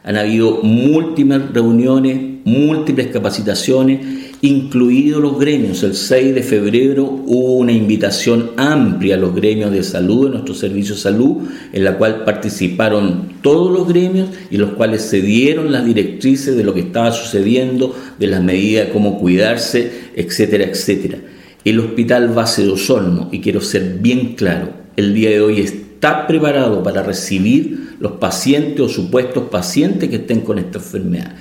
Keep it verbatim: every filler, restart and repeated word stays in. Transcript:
Han habido múltiples reuniones, múltiples capacitaciones, incluidos los gremios. El seis de febrero hubo una invitación amplia a los gremios de salud, de nuestro servicio de salud, en la cual participaron todos los gremios y los cuales se dieron las directrices de lo que estaba sucediendo, de las medidas de cómo cuidarse, etcétera, etcétera. El Hospital Base de Osorno, y quiero ser bien claro, el día de hoy está preparado para recibir los pacientes o supuestos pacientes que estén con esta enfermedad.